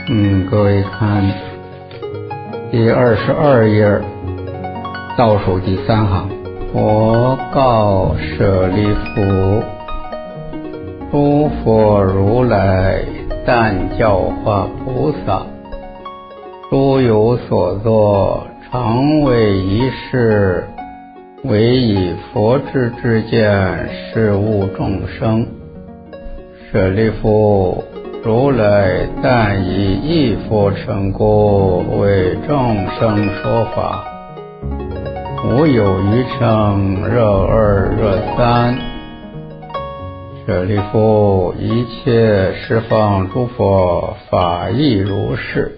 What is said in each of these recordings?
各位看第22页倒数第3行，佛告舍利弗：诸佛如来但教化菩萨，诸有所作，常为一事，唯以佛智之见示悟众生。舍利弗，如来但以一佛成故，为众生说法，无有余乘，热二热三。舍利弗，一切十方诸佛法亦如是。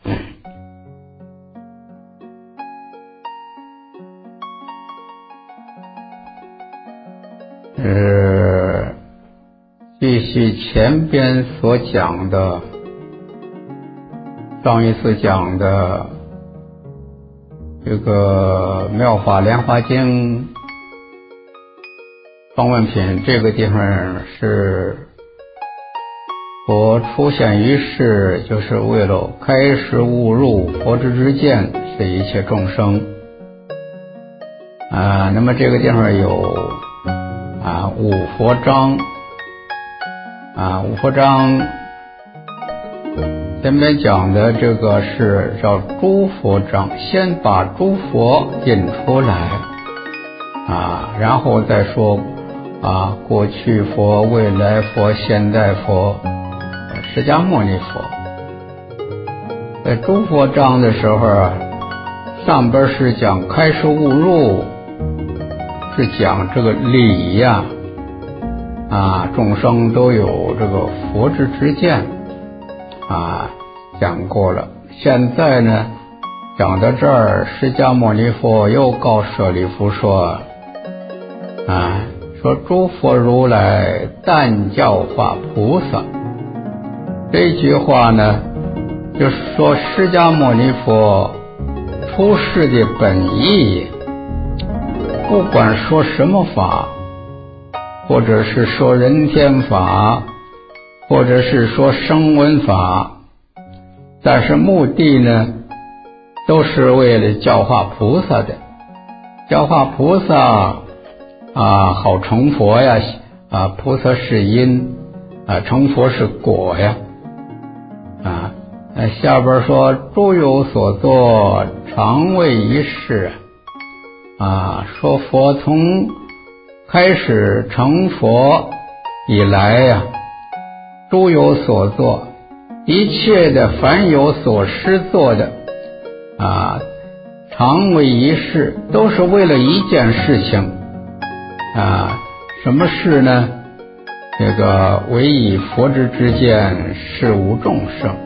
继续前边所讲的，上一次讲的这个妙法莲华经方问品，这个地方是佛出现于世，就是为了开示悟入佛智之见，是一切众生那么这个地方有五佛章五佛章前面讲的这个是叫诸佛章，先把诸佛引出来然后再说过去佛、未来佛、现代佛、释迦牟尼佛。在诸佛章的时候上边是讲开示悟入，是讲这个理众生都有这个佛智之见讲过了。现在呢讲到这儿，释迦牟尼佛又告舍利弗说说诸佛如来但教化菩萨。这句话呢就是说释迦牟尼佛出世的本意，不管说什么法，或者是说人天法，或者是说声闻法，但是目的呢都是为了教化菩萨的。教化菩萨好成佛呀菩萨是因成佛是果呀下边说诸有所作，常为一事说佛从开始成佛以来诸有所作，一切的凡有所施做的常为一事，都是为了一件事情什么事呢？这个唯以佛智之见示悟众生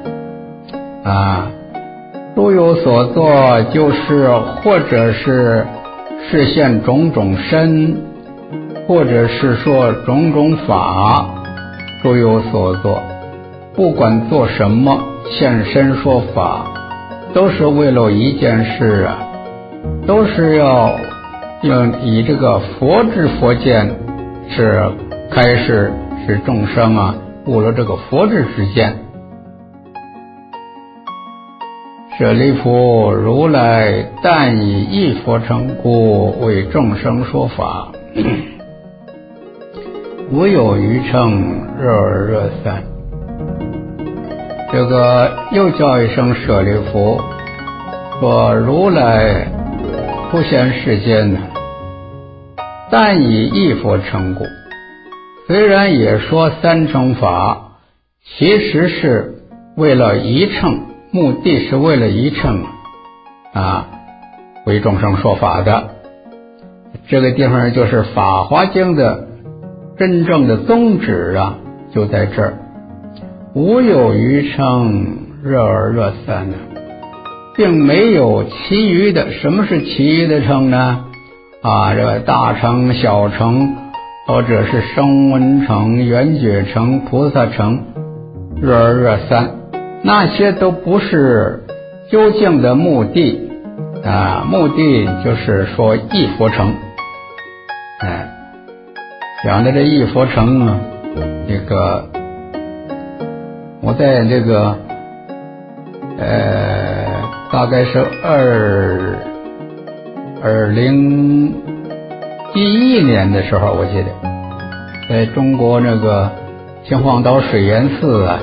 诸有所作，就是或者是示现种种身，或者是说种种法，诸有所作，不管做什么，现身说法，都是为了一件事都是要以这个佛智佛见是开示使众生悟了这个佛智之见。舍利弗，如来但以一佛成故，为众生说法，无有余乘，热二热三。这个又叫一声舍利弗，说如来出现世间但以一佛成故，虽然也说三乘法，其实是为了一乘，目的是为了一乘为众生说法的。这个地方就是法华经的真正的宗旨就在这儿，无有余乘，热二热三并没有其余的。什么是其余的乘呢？这个大乘、小乘，或者是声闻乘、缘觉乘、菩萨乘，热二热三，那些都不是究竟的目的目的就是说一佛乘讲的这一佛乘这个我在这个大概是2011年的时候，我记得在中国那个秦皇岛水源寺啊，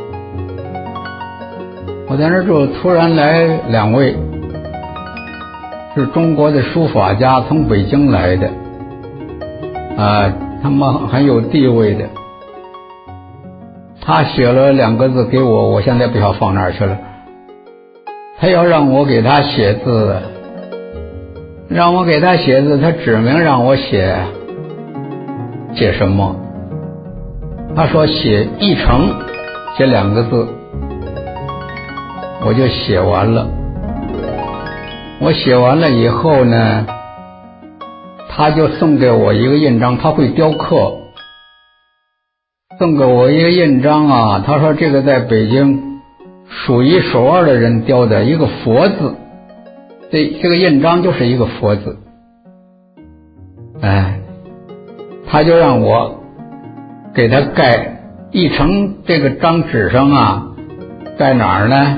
我在那儿就突然来2位是中国的书法家，从北京来的他们很有地位的。他写了2个字给我，我现在不知道放哪儿去了。他要让我给他写字，他指明让我写什么？他说写一城，写2个字，我就写完了。我写完了以后呢，他就送给我一个印章，他会雕刻，送给我一个印章啊。他说这个在北京数一数二的人雕的一个佛字，这个印章就是一个佛字。他就让我给他盖一城，这个张纸上啊，盖哪儿呢？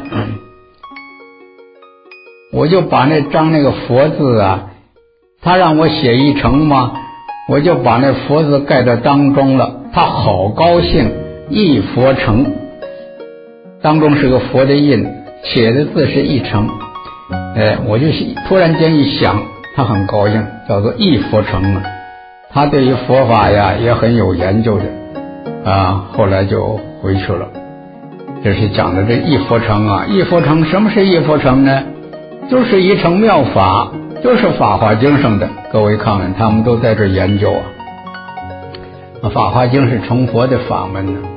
我就把那张那个佛字啊，他让我写一城嘛，我就把那佛字盖到当中了。他好高兴，一佛城，当中是个佛的印，写的字是一城。我就突然间一想，他很高兴，叫做一佛城啊。他对于佛法呀也很有研究的后来就回去了。这是讲的这一佛城啊。一佛城，什么是一佛城呢？就是一城妙法，就是法华经上的。各位看看，他们都在这研究法华经是成佛的法门呢。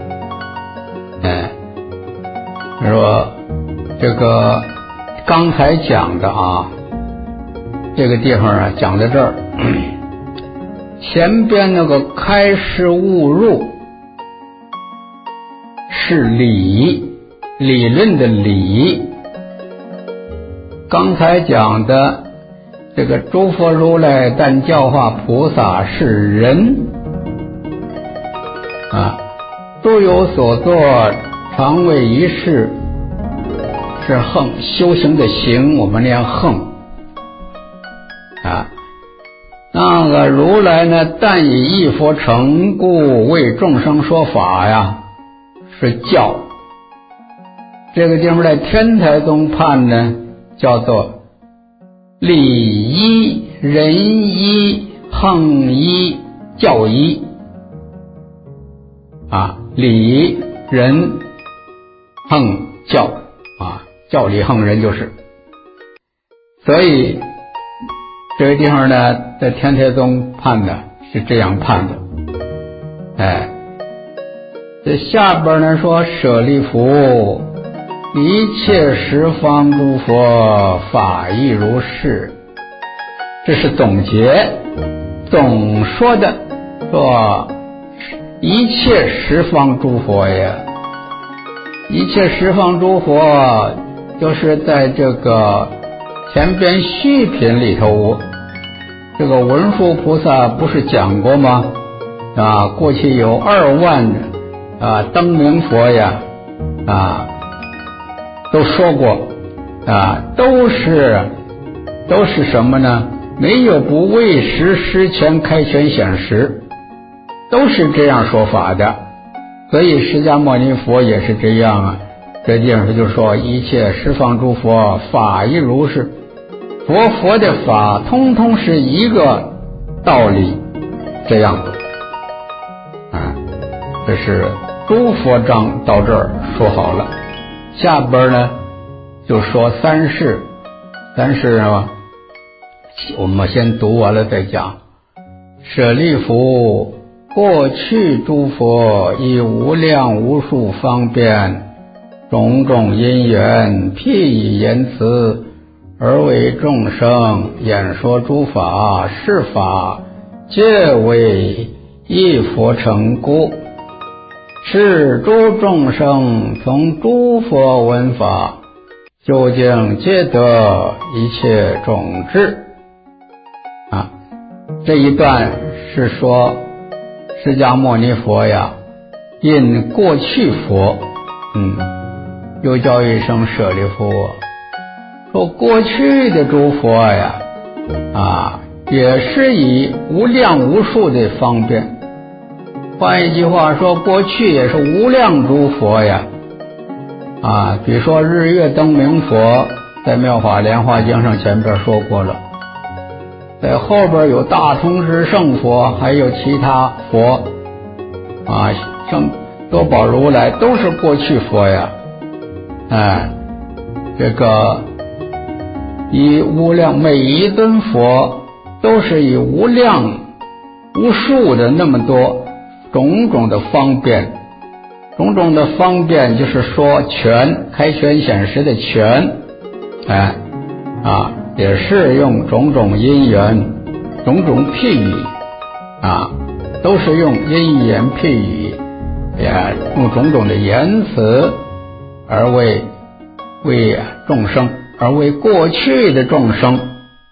说这个刚才讲的这个地方讲到这儿，前边那个开示悟入是理论的理，刚才讲的这个诸佛如来但教化菩萨是人诸有所作，常为一事，是行，修行的行，我们念行那个如来呢，但以一佛成故，为众生说法呀，是教。这个地方在天台宗判呢，叫做理一、人一、行一、教一理人行教教理行人就是。所以这个地方呢，在天台宗判的是这样判的。这下边呢说舍利弗，一切十方诸佛法亦如是。这是总结，总说的说一切十方诸佛呀，一切十方诸佛就是在这个前边续品里头，这个文殊菩萨不是讲过吗？过去有2万灯明佛呀都说过都是什么呢？没有不为实施前开权显实，都是这样说法的。所以释迦牟尼佛也是这样这地方就说一切十方诸佛法亦如是，佛的法通通是一个道理，这样这是诸佛章到这儿说好了。下边呢就说三世我们先读完了再讲。舍利弗，过去诸佛以无量无数方便种种因缘，譬以言辞而为众生演说诸法，是法皆为一佛成故，是诸众生从诸佛闻法，究竟皆得一切种智这一段是说释迦牟尼佛呀，因过去佛又叫一声舍利弗，说过去的诸佛呀，也是以无量无数的方便。换一句话说，过去也是无量诸佛呀，比如说日月灯明佛，在妙法莲华经上前边说过了，在后边有大通智胜佛，还有其他佛像多宝如来都是过去佛呀。这个以无量，每一尊佛都是以无量无数的那么多种种的方便，种种的方便就是说权，开权显实的权，也是用种种因缘，种种譬喻，都是用因缘譬喻，也用种种的言辞而为众生，而为过去的众生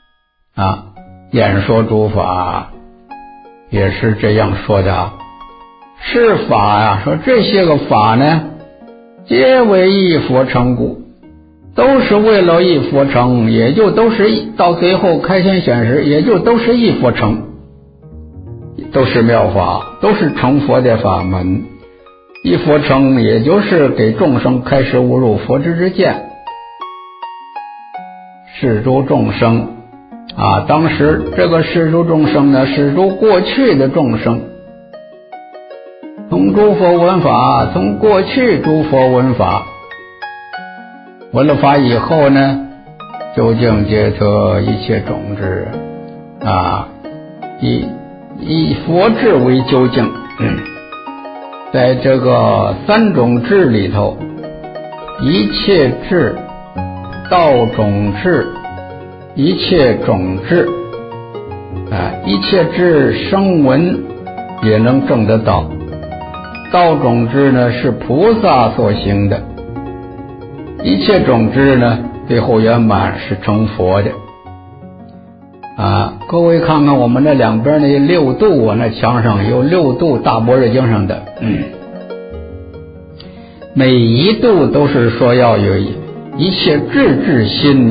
演说诸法，也是这样说的。是法说这些个法呢，皆为一佛成故，都是为了一佛成，也就都是到最后开显显实，也就都是一佛成，都是妙法，都是成佛的法门。一佛成也就是给众生开示悟入佛之见，示诸众生当时这个示诸众生呢，示诸过去的众生，从诸佛闻法，从过去诸佛闻法，闻了法以后呢，究竟解脱一切种智以佛智为究竟。在这个三种智里头，一切智、道种智、一切种智，一切智声闻也能证得到，道种智呢是菩萨所行的，一切种智呢最后圆满是成佛的。各位看看我们这两边那六度那墙上有六度大般若经上的，每一度都是说要有一切智心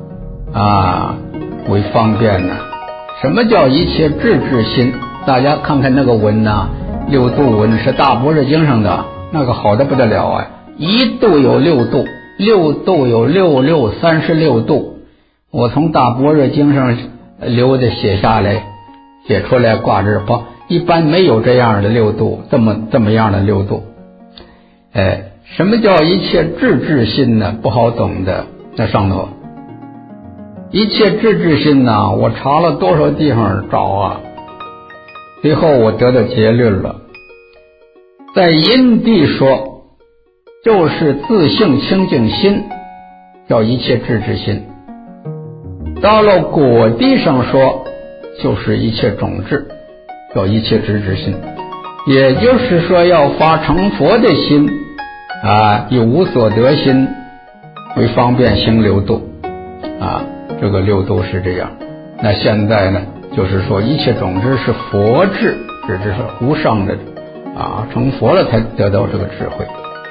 为方便什么叫一切智心？大家看看那个文六度文是大般若经上的，那个好的不得了一度有六度，六度有36度。我从大般若经上留的写下来，写出来挂这一般没有这样的六度，这么样的六度。什么叫一切智心呢？不好懂的，在上头。一切智心我查了多少地方找最后我得到结论了。在因地说，就是自性清净心，叫一切智心。到了果地上说，就是一切种智，叫一切智心。也就是说要发成佛的心以无所得心为方便行六度这个六度是这样。那现在呢，就是说一切种智是佛智，这是无上的成佛了才得到这个智慧。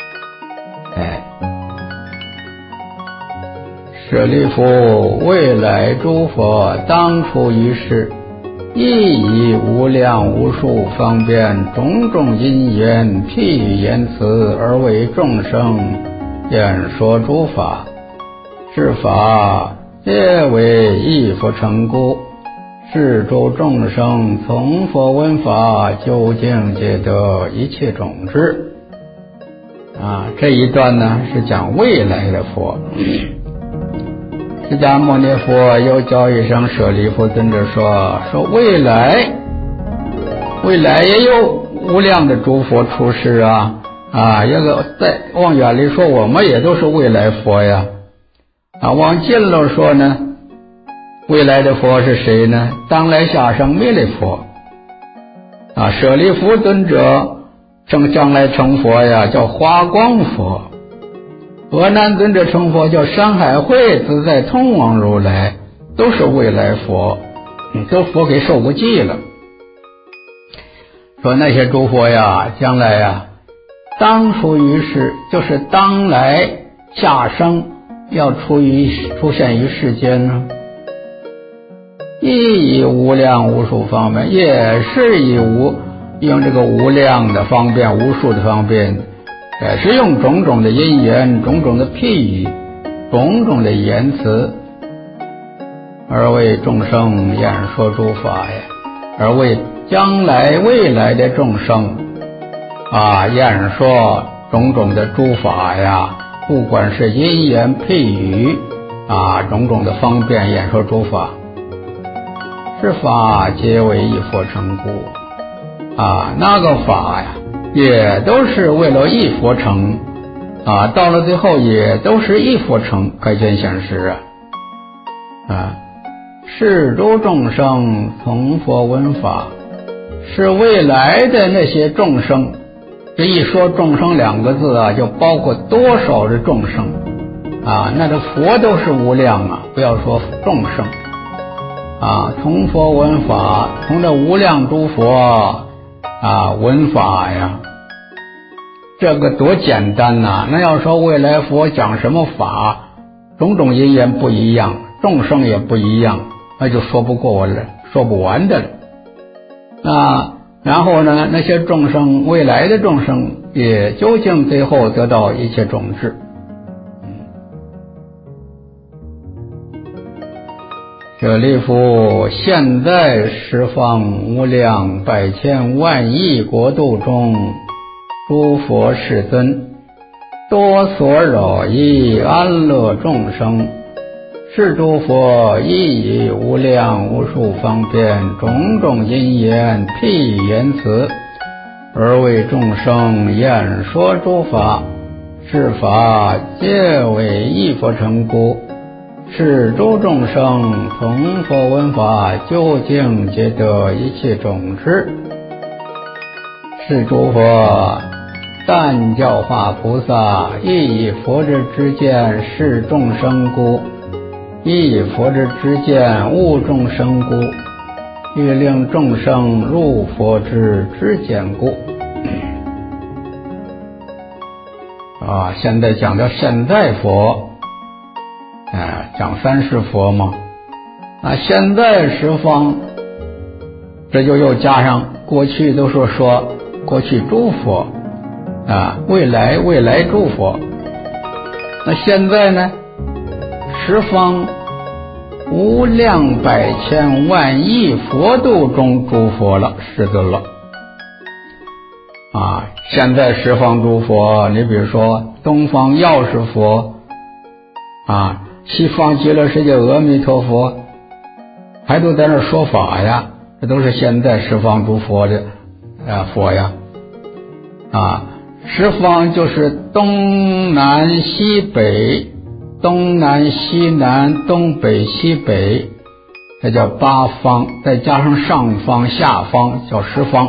舍利弗，未来诸佛当初于世，亦以无量无数方便种种因缘譬喻言辞而为众生演说诸法，是法皆为一佛成故，是诸众生从佛闻法，究竟皆得一切种智。这一段呢是讲未来的佛。释迦牟尼佛又叫一声舍利弗尊者说未来也有无量的诸佛出世再往远里说，我们也都是未来佛呀。往近了说呢，未来的佛是谁呢？当来下生弥勒佛舍利弗尊者将来成佛呀，叫华光佛。阿难尊者成佛叫山海会自在通王如来，都是未来佛，都佛给受过记了。说那些诸佛呀，将来当初于世，就是当来下生要出现于世间呢？亦以无量无数方便，也是用这个无量的方便，无数的方便，也是用种种的因缘，种种的譬喻，种种的言辞，而为众生演说诸法呀，而为将来未来的众生演说种种的诸法呀，不管是因缘譬喻种种的方便演说诸法，是法皆为一佛成故那个法呀，也都是为了一佛成到了最后也都是一佛成，开见显实是诸众生从佛闻法，是未来的那些众生。这一说众生两个字就包括多少的众生那这佛都是无量不要说众生从佛闻法，从这无量诸佛闻法呀，这个多简单那要说未来佛讲什么法，种种因缘不一样，众生也不一样，那就说不完的了然后呢，那些众生，未来的众生也究竟最后得到一切种智舍利弗，现在十方无量百千万亿国度中，诸佛世尊多所扰益安乐众生，是诸佛亦以无量无数方便，种种因缘譬喻言辞，而为众生演说诸法，是法皆为一佛成故，是诸众生从佛闻法，究竟皆得一切种智。是诸佛但教化菩萨，亦以佛之见示众生故，亦以佛之见悟众生故，欲令众生入佛之见故。现在讲到现在佛讲三世佛嘛现在十方，这就又加上过去都说过去诸佛未来诸佛，那现在呢，十方无量百千万亿佛度中诸佛了，世尊了现在十方诸佛，你比如说东方药师佛西方极乐世界阿弥陀佛，还都在那说法呀，这都是现在十方诸佛的佛呀十方就是东南西北，东南西南，东北西北，这叫八方，再加上上方下方叫十方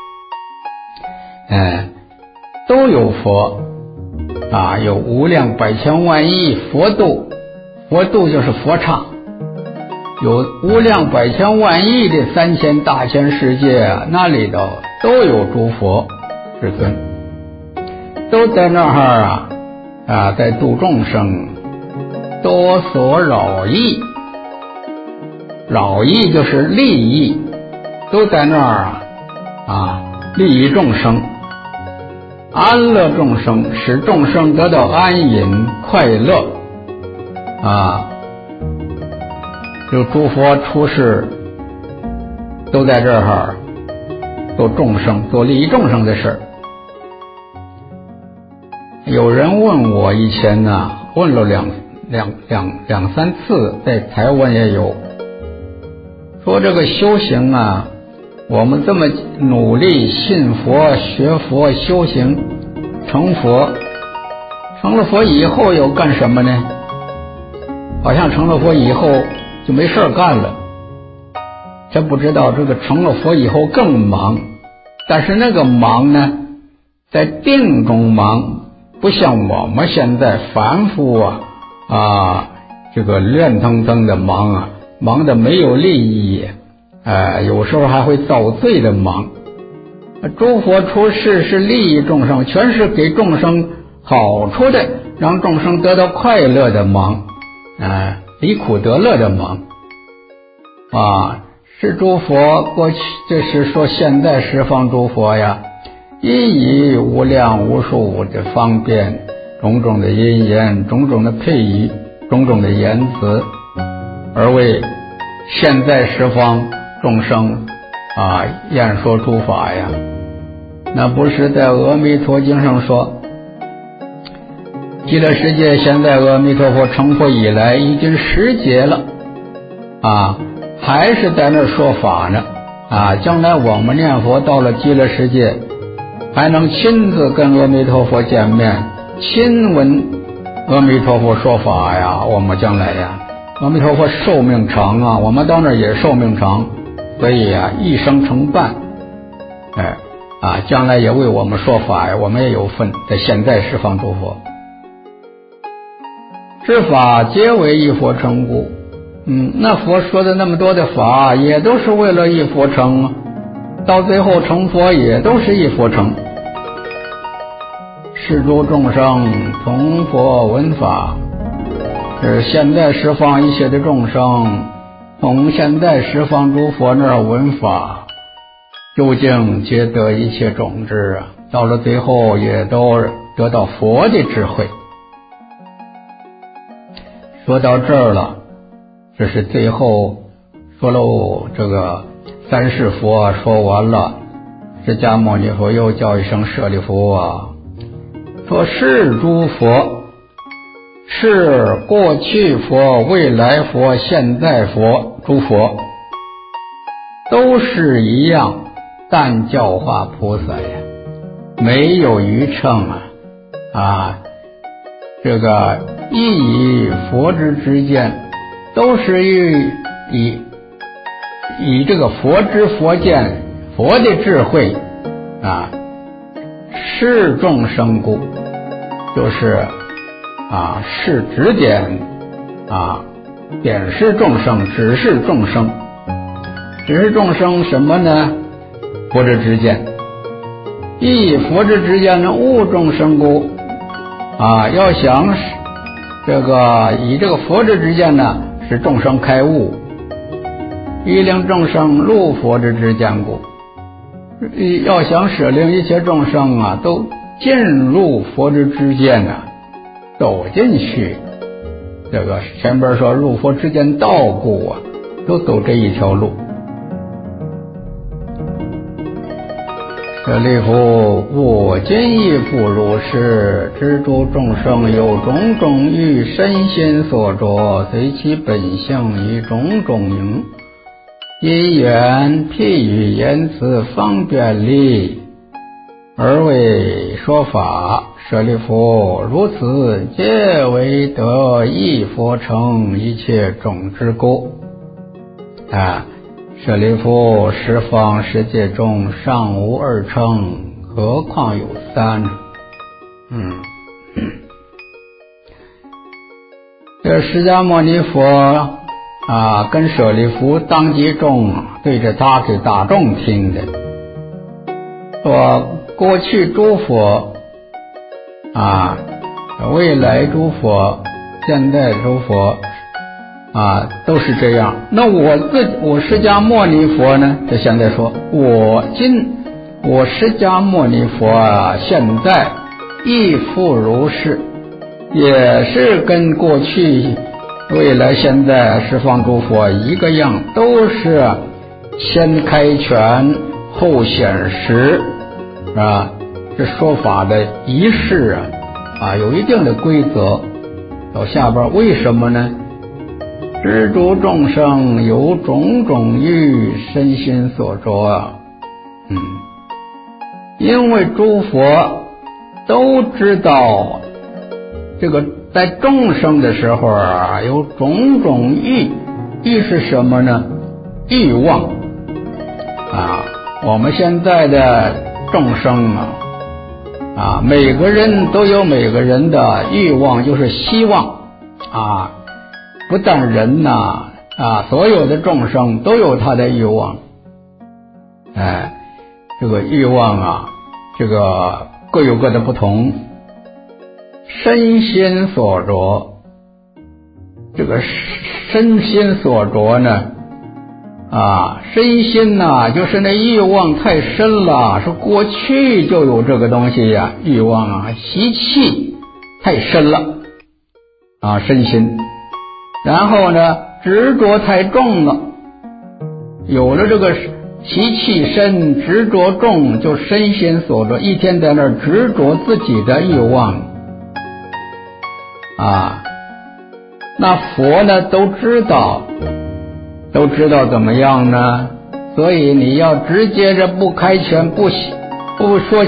都有佛有无量百千万亿佛度，佛度就是佛刹，有无量百千万亿的3000大千世界那里头都有诸佛世尊，都在那儿在度众生，多所扰益，扰益就是利益，都在那儿利益众生，安乐众生，使众生得到安隐快乐就诸佛出世都在这儿做众生，做利益众生的事。有人问我以前问了两三次，在台湾也有，说这个修行我们这么努力信佛学佛修行成佛，成了佛以后又干什么呢？好像成了佛以后就没事干了，真不知道这个成了佛以后更忙，但是那个忙呢，在定中忙，不像我们现在凡夫这个乱腾腾的忙忙的没有利益有时候还会遭罪的忙。诸佛出世是利益众生，全是给众生好处的， 让众生得到快乐的忙，离苦得乐的忙是诸佛过去，这是说现在十方诸佛呀，以无量无数的方便，种种的因缘，种种的配语，种种的言辞，而为现在十方众生演说诸法呀。那不是在阿弥陀经上说，极乐世界现在阿弥陀佛成佛以来已经10劫了还是在那说法呢将来我们念佛到了极乐世界，还能亲自跟阿弥陀佛见面，亲闻阿弥陀佛说法呀。我们将来呀，阿弥陀佛寿命长我们到那儿也寿命长，所以一生成伴将来也为我们说法呀，我们也有份，在现在十方诸佛知法皆为一佛成故。那佛说的那么多的法也都是为了一佛成，到最后成佛也都是一佛成。是诸众生从佛闻法，是现在十方一切的众生从现在十方诸佛那儿闻法，究竟皆得一切种智到了最后也都得到佛的智慧。说到这儿了，这是最后说喽，这个三世佛说完了，释迦牟尼佛又叫一声舍利弗说是诸佛，是过去佛、未来佛、现在佛，诸佛都是一样，但教化菩萨呀，没有余乘这个亦以佛之见，都是以这个佛之佛见，佛的智慧示众生故，就是是指点点示众生，指示众生。指示众生什么呢？佛之知见。以佛之知见呢，悟众生故要想以这个佛之知见呢，使众生开悟，欲令众生入佛之知见故。要想使令一切众生都进入佛之知见走进去，这个前边说入佛之见道故都走这一条路。舍利弗，我今亦复如是，知诸众生有种种欲，身心所着，随其本性以种种名，因缘譬喻言辞方便利，而为说法。舍利弗，如此皆为得一佛成一切种之故舍利弗，十方世界中尚无二乘，何况有三？这释迦牟尼佛跟舍利弗当机众对着他给大众听的，说过去诸佛未来诸佛，现在诸佛都是这样。那我释迦牟尼佛呢？这现在说我释迦牟尼佛现在亦复如是，也是跟过去未来现在十方诸佛一个样，都是先开权后显实这说法的仪式有一定的规则。到下边为什么呢？知诸众生有种种欲，身心所着因为诸佛都知道这个在众生的时候有种种欲。欲是什么呢？欲望我们现在的众生每个人都有每个人的欲望，就是希望不但人所有的众生都有他的欲望这个欲望这个各有各的不同。 身心所着。这个身心所着呢，身心就是那欲望太深了，是过去就有这个东西呀，欲望习气太深了身心。然后呢，执着太重了，有了这个习气深，执着重，就身心所着，一天在那儿执着自己的欲望那佛呢都知道怎么样呢？所以你要直接着不开权，不说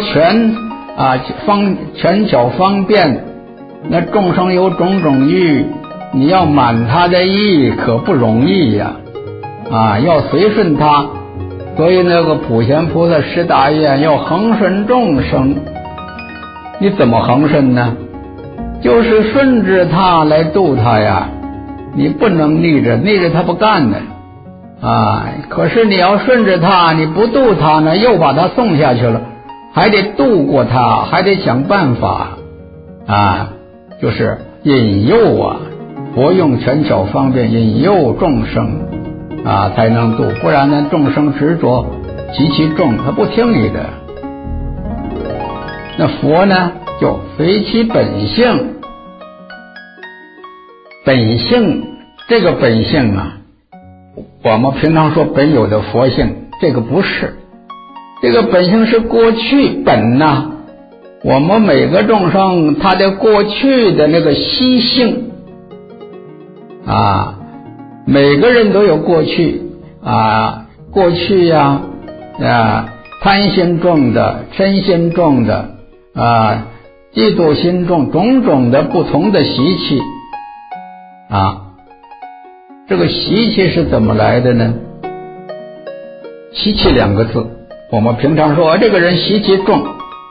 权巧方便，那众生有种种欲，你要满他的意可不容易呀要随顺他。所以那个普贤菩萨十大愿要恒顺众生，你怎么恒顺呢？就是顺着他来度他呀，你不能逆着他不干的可是你要顺着他，你不度他呢，又把他送下去了，还得度过他，还得想办法就是引诱佛用权巧方便引诱众生才能度，不然呢众生执着极其重，他不听你的。那佛呢就随其本性，这个本性我们平常说本有的佛性，这个不是，这个本性是过去本我们每个众生他的过去的那个习性每个人都有过去过去贪心重的，嗔心重的嫉妒心重，种种的不同的习气这个习气是怎么来的呢？习气两个字，我们平常说这个人习气重，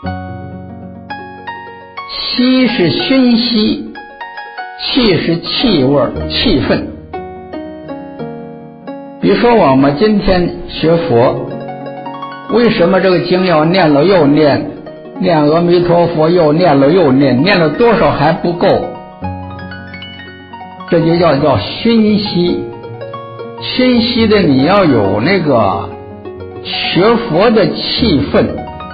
习是熏习，气是气味气氛。比如说我们今天学佛，为什么这个经要念了又念，念阿弥陀佛又念了又念，念了多少还不够？这就叫熏习。熏习的你要有那个学佛的气氛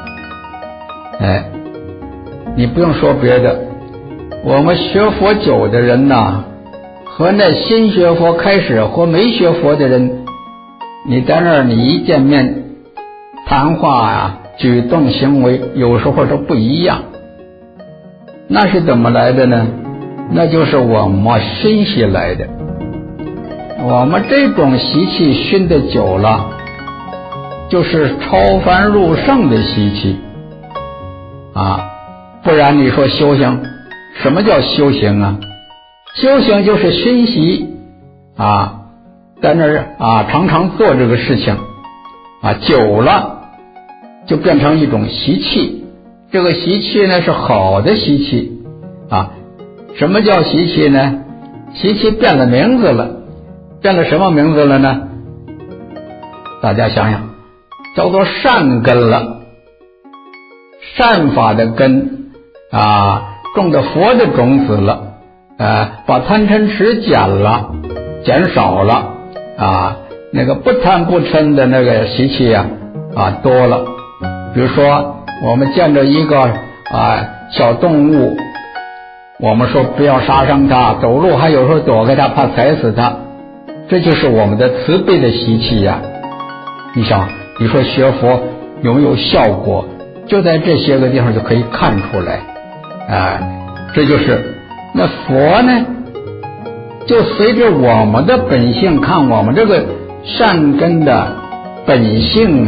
你不用说别的，我们学佛久的人和那新学佛开始或没学佛的人，你在那儿你一见面谈话举动行为有时候都不一样。那是怎么来的呢？那就是我们熏习来的。我们这种习气熏得久了，就是超凡入圣的习气不然你说修行，什么叫修行修行就是熏习在那儿常常做这个事情久了就变成一种习气。这个习气呢是好的习气什么叫习气呢？习气变了名字了，变了什么名字了呢？大家想想，叫做善根了，善法的根种的佛的种子了把贪嗔痴减少了那个不贪不嗔的那个习气多了。比如说我们见着一个小动物，我们说不要杀伤它，走路还有时候躲开它，怕踩死它，这就是我们的慈悲的习气你想，你说学佛有没有效果？就在这些个地方就可以看出来这就是那佛呢就随着我们的本性，看我们这个善根的本性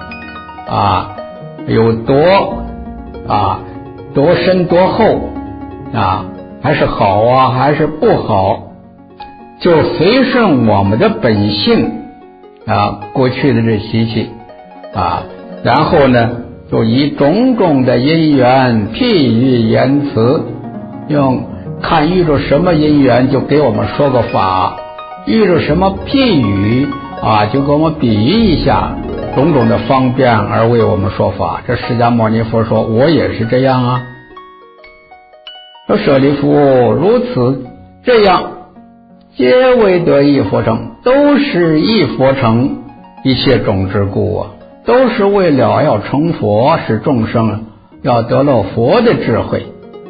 有多深多厚还是好还是不好，就随顺我们的本性过去的这习气然后呢就以种种的因缘譬喻言辞，看遇着什么因缘就给我们说个法，遇着什么譬喻就给我们比喻一下，种种的方便而为我们说法。这释迦牟尼佛说我也是这样说舍利弗，如此这样，皆为得一佛乘，都是一佛乘一切种之故啊，都是为了要成佛，使众生要得了佛的智慧。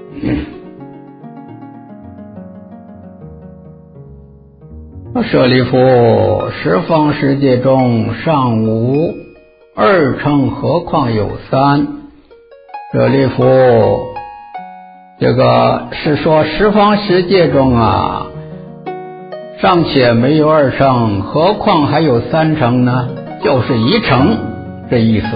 舍利弗，十方世界中尚无二乘，何况有三？舍利弗，这个是说十方世界中啊，尚且没有二乘，何况还有三乘呢？就是一乘这意思。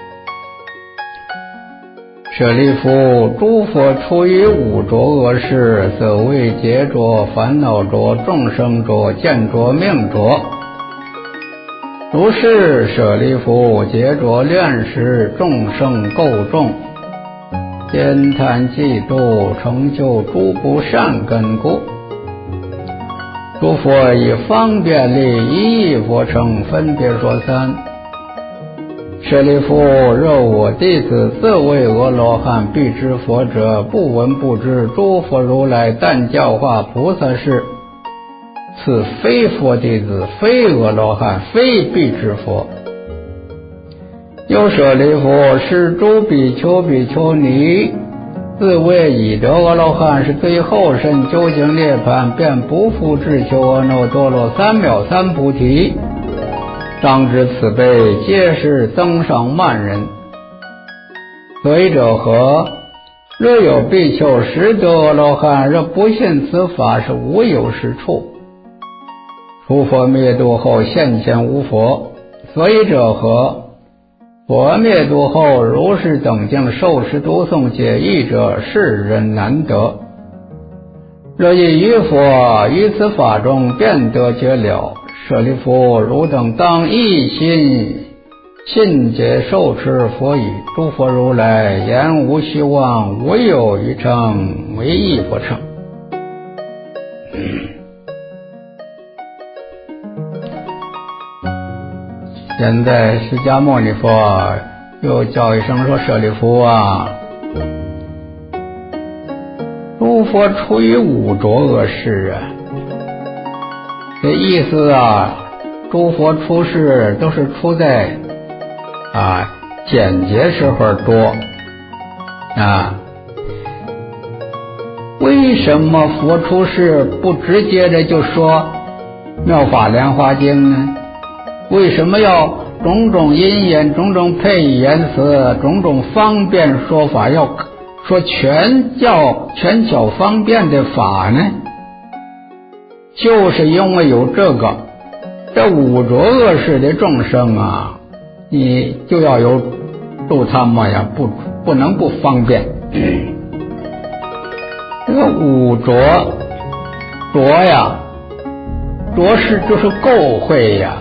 舍利弗，诸佛出于五浊恶世，则为劫浊、烦恼浊、众生浊、见浊、命浊。如是舍利弗，劫浊恋识，众生垢重，奸贪嫉妒，成就诸不善根故。诸佛以方便力一亿佛乘，分别说三。舍利弗，若我弟子自为阿罗汉，必知佛者，不闻不知。诸佛如来但教化菩萨事，此非佛弟子，非阿罗汉，非必知佛。又舍利弗，是诸比丘比丘尼，自谓已得阿罗汉，是最后身究竟涅槃，便不复至求阿耨多罗三藐三菩提。当知此辈皆是增上慢人。所以者何？若有比丘实得阿罗汉，若不信此法，是无有是处。诸佛灭度后，现前无佛。所以者何？佛灭度后，如是等经受持读诵解义者，世人难得。若以于佛于此法中便得解了。舍利弗，汝等当一心信解受持佛语，诸佛如来言无虚妄，无有余乘，唯一佛乘。现在释迦牟尼佛又叫一声说：舍利弗啊，诸佛出于五浊恶世啊。这意思啊，诸佛出世都是出在简洁时候多啊。为什么佛出世不直接的就说妙法莲华经呢？为什么要种种因缘、种种配语言辞、种种方便说法，要说全巧方便的法呢？就是因为有这五浊恶世的众生啊，你就要有度他们呀，不能不方便。这个五浊呀，浊是就是垢秽呀，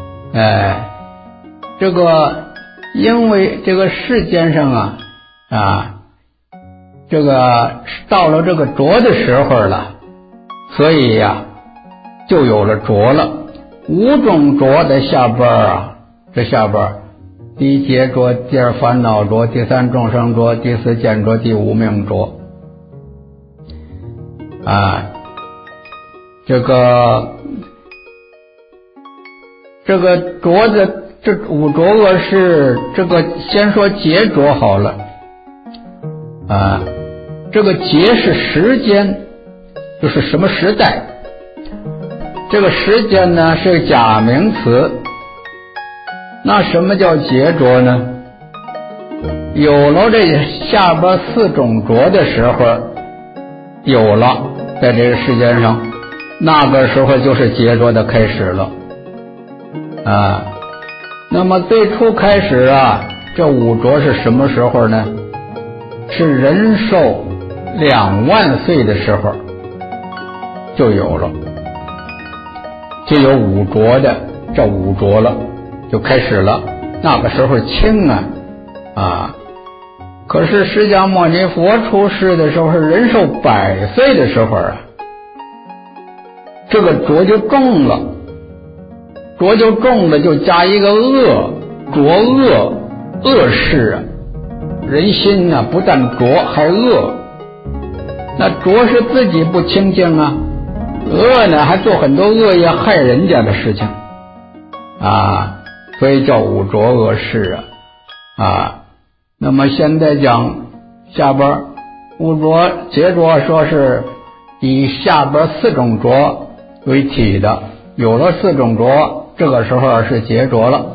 这个因为这个世间上这个到了这个浊的时候了，所以呀就有了浊了。五种浊的下边这下边第一劫浊，第二烦恼浊，第三众生浊，第四见浊，第五命浊。这个浊的这五浊恶世，这个先说劫浊好了。这个劫是时间，就是什么时代。这个时间呢是假名词。那什么叫劫浊呢？有了这下边四种浊的时候，有了在这个世间上，那个时候就是劫浊的开始了。那么最初开始这五浊是什么时候呢？是人寿2万岁的时候就有了，就有五浊的这五浊了，就开始了。那个时候轻可是释迦牟尼佛出世的时候是人寿100岁的时候这个浊就重了，浊就重了，就加一个恶，浊恶世人心不但浊还恶。 那浊是自己不清净啊，恶呢还做很多恶业害人家的事情啊，所以叫五浊恶世啊。那么现在讲下边五浊劫浊，说是以下边四种浊为体的，有了四种浊，这个时候是劫浊了。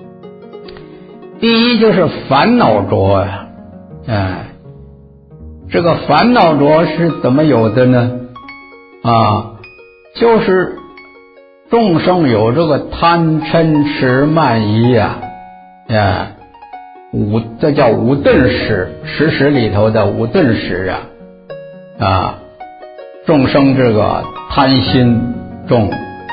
第一就是烦恼浊呀，这个烦恼浊是怎么有的呢？就是众生有这个贪嗔痴慢疑呀，这叫五钝使，十使里头的五钝使众生这个贪心重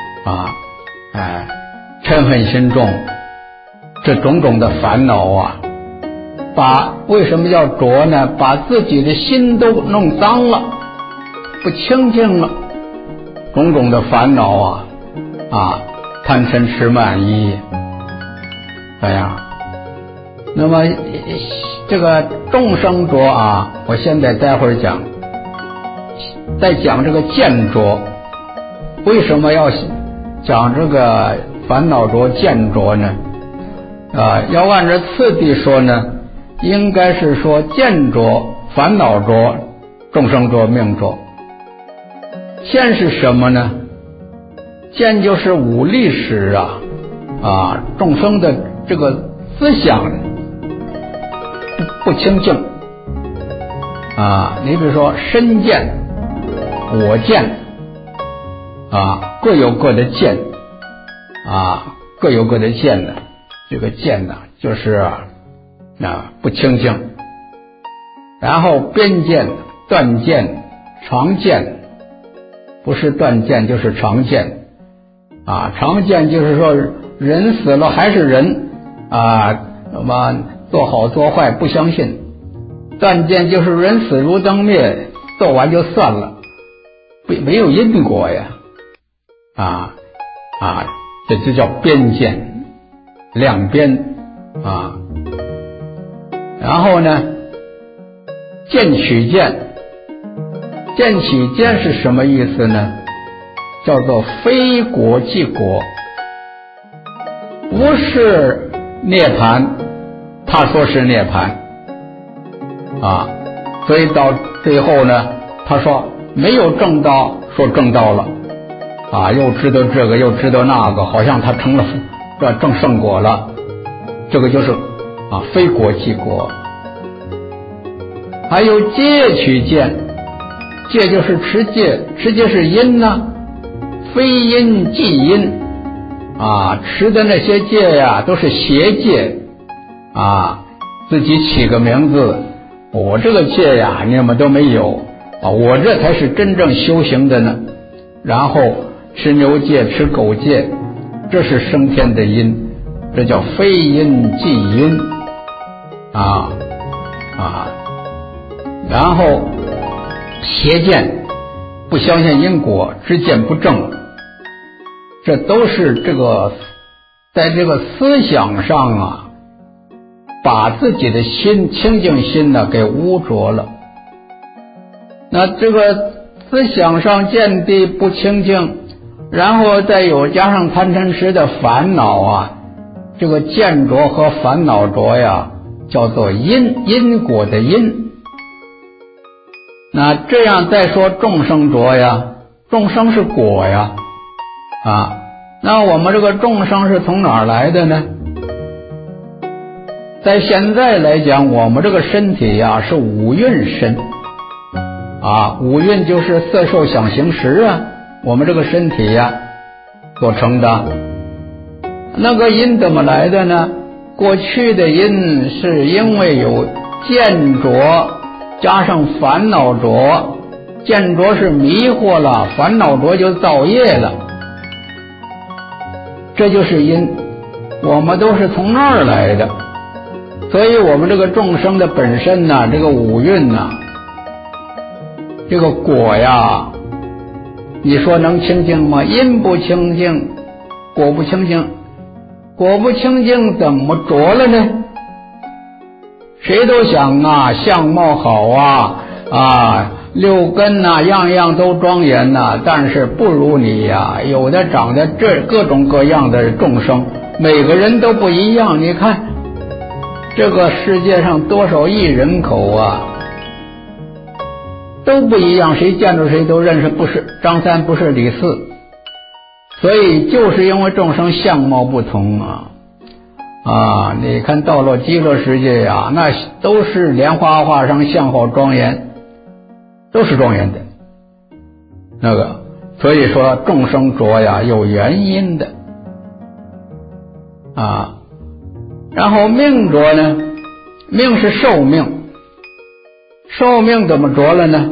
嗔恨心重，这种种的烦恼为什么叫浊呢？把自己的心都弄脏了，不清净了，种种的烦恼贪嗔痴慢疑这样。那么这个众生浊我现在待会儿讲，再讲这个见浊。为什么要讲这个烦恼浊见浊呢？要按照次第说呢，应该是说见浊、烦恼浊、众生浊、命浊。见是什么呢？见就是五力使众生的这个思想不清净你比如说身见、我见各有各的见各有各的见呢。这个见呢就是不清净。然后边见、断见、常见，不是断见就是常见常见就是说人死了还是人那么做好做坏不相信。断见就是人死如灯灭，做完就算了，没有因果呀这就叫边见，两边然后呢见取见，见取见是什么意思呢？叫做非果即果，不是涅槃，他说是涅槃所以到最后呢，他说没有证道，说证道了又知道这个又知道那个，好像他成了证圣果了。这个就是非果即果。还有戒取见，戒就是持戒，持戒是因非因即因持的那些戒都是邪戒自己起个名字，我这个戒你们都没有我这才是真正修行的呢。然后吃牛戒、吃狗戒，这是升天的因，这叫非因即因然后邪见，不相信因果，知见不正，这都是这个在这个思想上把自己的心清净心给污浊了。那这个思想上见地不清净，然后再加上贪嗔痴的烦恼这个见浊和烦恼浊叫做因果的因。那这样再说众生浊众生是果那我们这个众生是从哪儿来的呢？在现在来讲，我们这个身体是五蕴身五蕴就是色受想行识我们这个身体所成的。那个因怎么来的呢？过去的因是因为有见浊加上烦恼浊，见浊是迷惑了，烦恼浊就造业了，这就是因，我们都是从那儿来的。所以我们这个众生的本身这个五蕴这个果你说能清净吗？因不清净，果不清净，果不清净怎么浊了呢？谁都想相貌好六根呐，样样都庄严呐，但是不如你呀。有的长得这各种各样的众生，每个人都不一样。你看这个世界上多少亿人口啊，都不一样，谁见着谁都认识，不是张三不是李四。所以就是因为众生相貌不同啊，你看到了极乐世界呀，那都是莲花化上相好庄严，都是庄严的那个。所以说众生浊呀有原因的啊。然后命浊呢，命是寿命，寿命怎么浊了呢？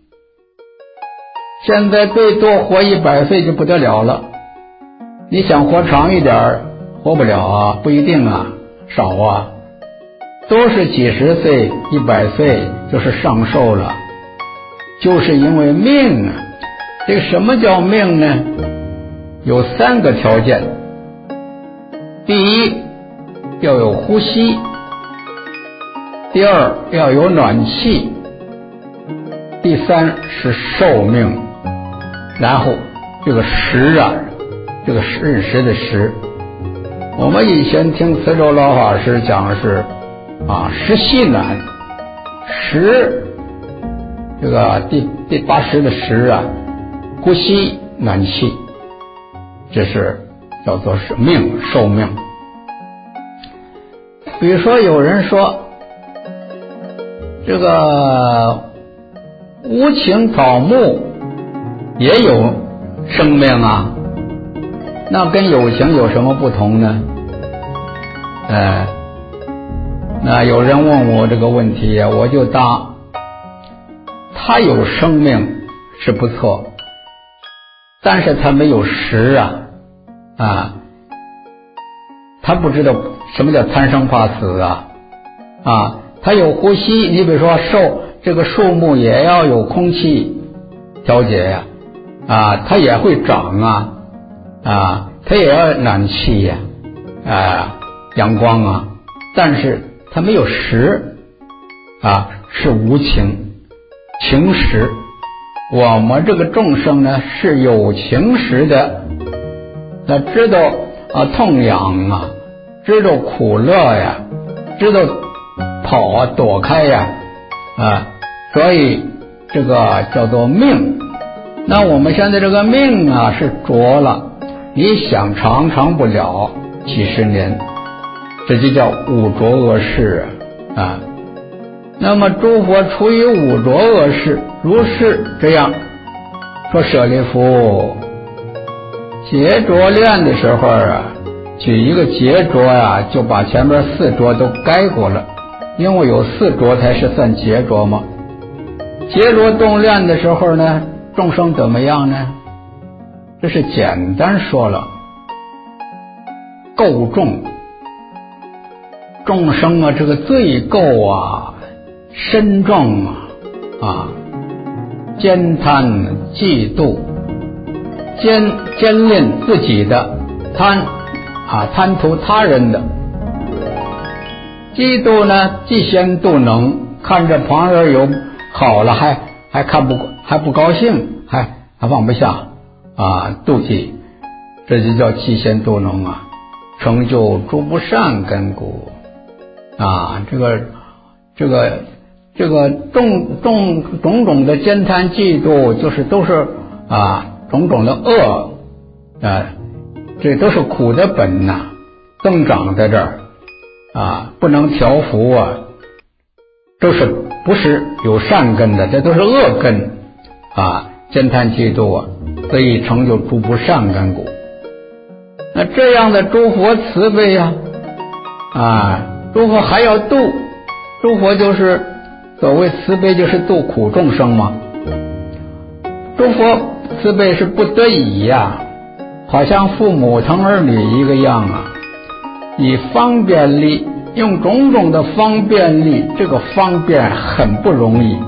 现在最多活100岁就不得了了，你想活长一点活不了啊，不一定啊，少啊，都是几十岁100岁就是上寿了，就是因为命啊。这个什么叫命呢？有3个条件。第一，要有呼吸；第二，要有暖气；第三是寿命。然后这个时啊，这个日时的时，我们以前听慈州老法师讲是时息暖，时这个第80的时啊，呼吸暖气，这是叫做是命，寿命。比如说有人说这个无情草木也有生命啊，那跟有情有什么不同呢？那有人问我这个问题，我就答，他有生命是不错，但是他没有时他不知道什么叫贪生怕死他有呼吸，你比如说这个树木也要有空气调节它也会长它也要暖气阳光但是它没有时是无情时。我们这个众生呢是有情时的，那知道痛痒知道苦乐知道跑躲开所以这个叫做命。那我们现在这个命是浊了，你想长不了几十年，这就叫五浊恶世那么诸佛处于五浊恶世，如是这样说。舍利弗，劫浊练的时候举一个劫浊就把前面4浊都盖过了，因为有4浊才是算劫浊嘛。劫浊动练的时候呢，众生怎么样呢？这是简单说了，垢重，众生这个罪垢深重奸贪嫉妒，奸吝自己的，贪图他人的，嫉妒呢嫉贤妒能，看着旁人有好了还不高兴，还放不下妒忌，这就叫嫉贤妒能成就诸不善根故这个种种的奸贪嫉妒，就是都是种种的恶这都是苦的本增长在这儿不能调伏都是不是有善根的，这都是恶根奸贪嫉妒所以成就诸不善根故。那这样的诸佛慈悲诸佛还要度，诸佛就是所谓慈悲，就是度苦众生嘛。诸佛慈悲是不得已好像父母疼儿女一个样以方便力，用种种的方便力，这个方便很不容易，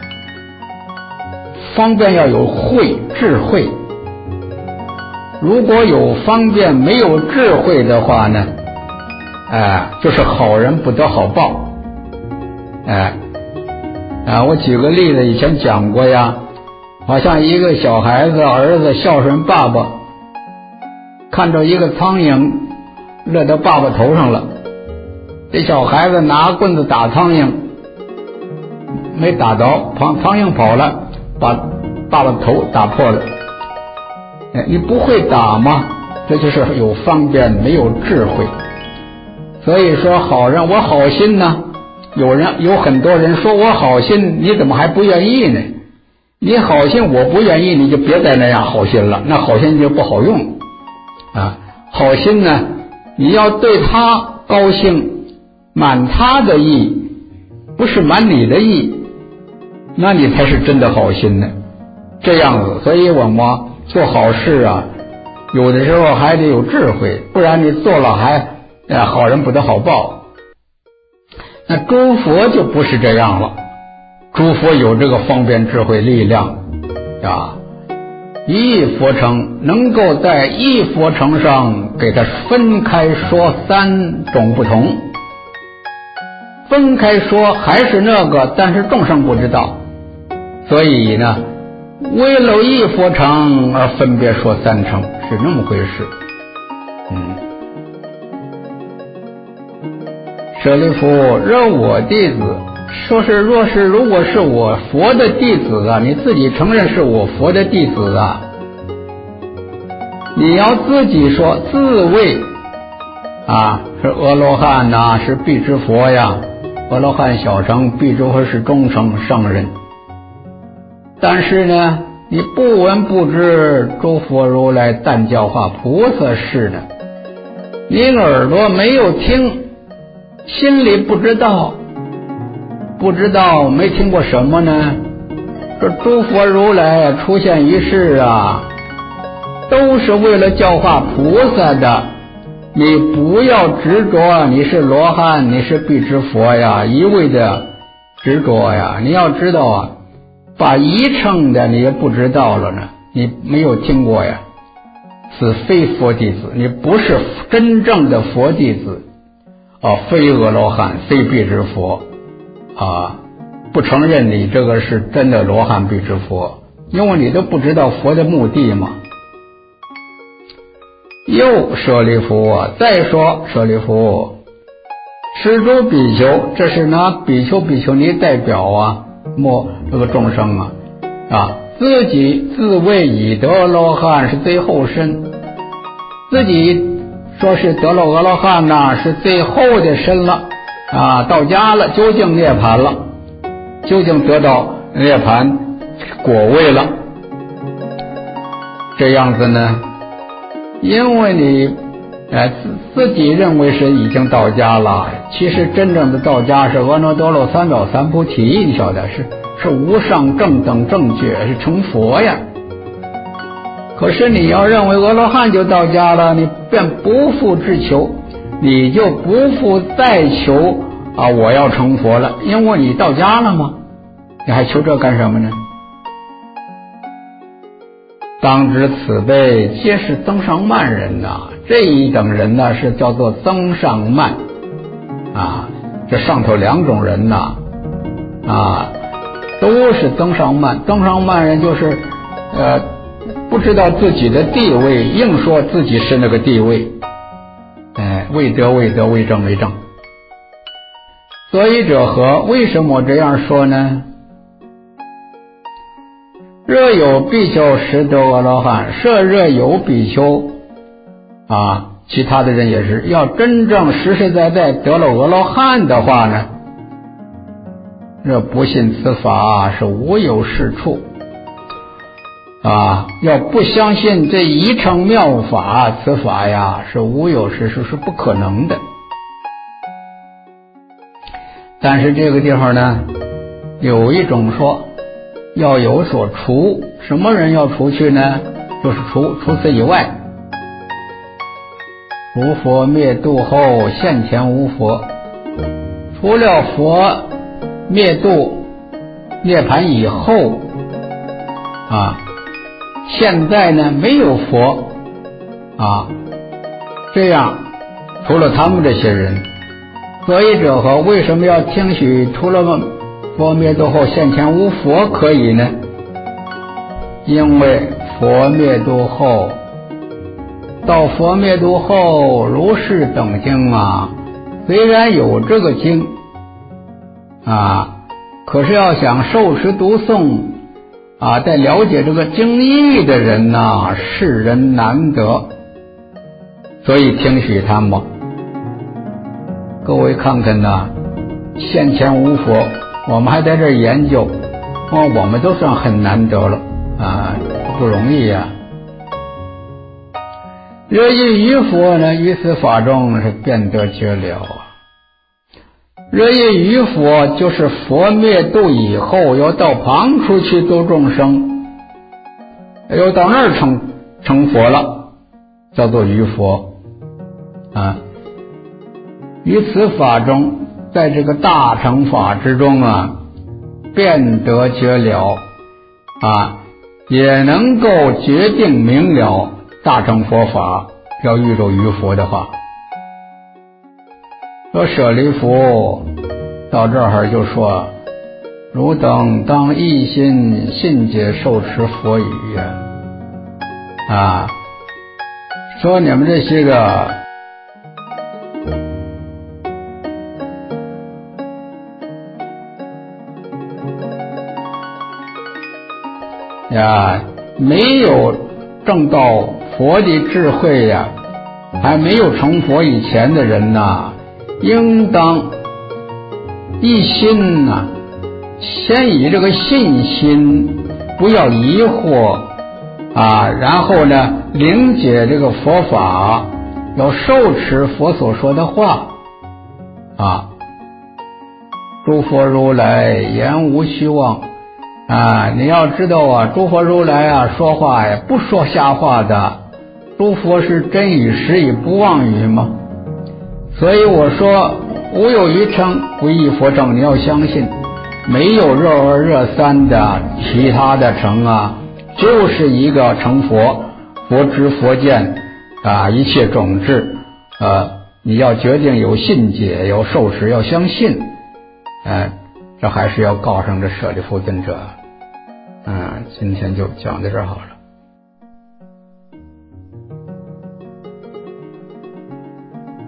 方便要有智慧。如果有方便没有智慧的话呢就是好人不得好报我举个例子，以前讲过呀，好像一个小孩子儿子孝顺爸爸，看着一个苍蝇落到爸爸头上了，这小孩子拿棍子打苍蝇，没打着，苍蝇跑了，把爸爸头打破了。你不会打吗？这就是有方便没有智慧。所以说好人，我好心呢，有很多人说我好心，你怎么还不愿意呢？你好心我不愿意，你就别再那样好心了，那好心就不好用啊。好心呢，你要对他高兴，满他的意，不是满你的意，那你才是真的好心呢。这样子，所以我们做好事啊，有的时候还得有智慧，不然你做了还好人不得好报。那诸佛就不是这样了，诸佛有这个方便智慧力量啊，一佛乘能够在一佛乘上给它分开说三种不同，分开说还是那个，但是众生不知道，所以呢为了一佛乘而分别说三乘，是那么回事。舍利弗，若我弟子，说是如果是我佛的弟子啊，你自己承认是我佛的弟子啊，你要自己说自谓啊是阿罗汉呐，是辟支佛呀，阿罗汉小乘，辟支佛是中乘圣人。但是呢，你不闻不知诸佛如来但教化菩萨事呢，你耳朵没有听，心里不知道没听过什么呢？这诸佛如来出现于世啊，都是为了教化菩萨的。你不要执着你是罗汉，你是辟支佛呀，一味的执着呀。你要知道啊，把一乘的你也不知道了呢，你没有听过呀，此非佛弟子，你不是真正的佛弟子非阿罗汉，非辟支佛不承认你这个是真的罗汉辟支佛，因为你都不知道佛的目的嘛。又舍利弗再说舍利弗，施诸比丘，这是拿比丘比丘尼代表这个众生自己自谓已得阿罗汉是最后身，自己说是得了阿罗汉是最后的身了到家了，究竟涅槃了，究竟得到涅槃果位了。这样子呢，因为你自己认为是已经到家了，其实真正的到家是阿耨多罗三藐三菩提，你晓得是无上正等正觉，是成佛呀。可是你要认为阿罗汉就到家了，你便不复志求，你就不复再求我要成佛了，因为你到家了吗？你还求这干什么呢？当知此辈皆是增上慢人这一等人是叫做增上慢这上头两种人都是增上慢。增上慢人就是不知道自己的地位，硬说自己是那个地位，未得未得，未正未正。所以者何？为什么这样说呢？若有比丘识得阿罗汉，若有比丘其他的人也是要真正实实在在得了阿罗汉的话呢，若不信此法是无有是处要不相信这一乘妙法，此法呀是无有是处，是不可能的。但是这个地方呢，有一种说要有所除，什么人要除去呢？就是除此以外，除佛灭度后现前无佛，除了佛灭度涅槃以后现在呢没有佛这样除了他们这些人。所以者何？为什么要听许除了佛灭度后现前无佛可以呢？因为佛灭度后，到佛灭度后如是等经啊，虽然有这个经啊，可是要想受持读诵啊，在了解这个经义的人呐，世人难得，所以听许他们。各位看看呐，现前无佛，我们还在这研究，我们都算很难得了啊，不容易呀。若以于佛呢，于此法中是便得觉了。若以于佛，就是佛灭度以后，要到旁处去度众生，要到那儿成佛了，叫做于佛啊。于此法中，在这个大乘法之中啊，便得觉了啊，也能够决定明了大乘佛法。要遇着于佛的话，说舍利弗到这儿就说，汝等当一心信解受持佛语啊，说你们这些个呀，没有证到佛的智慧呀，还没有成佛以前的人呐，应当一心呐，先以这个信心，不要疑惑啊，然后呢，理解这个佛法，要受持佛所说的话啊。诸佛如来言无虚妄啊，你要知道啊，诸佛如来啊说话呀不说瞎话的，诸佛是真语实语不妄语吗？所以我说无有余称不异佛正，你要相信，没有热二热三的其他的成啊，就是一个成佛，佛知佛见啊，一切种智你要决定有信解，有受持，要相信这还是要告上这舍利弗尊者。今天就讲到这儿好了。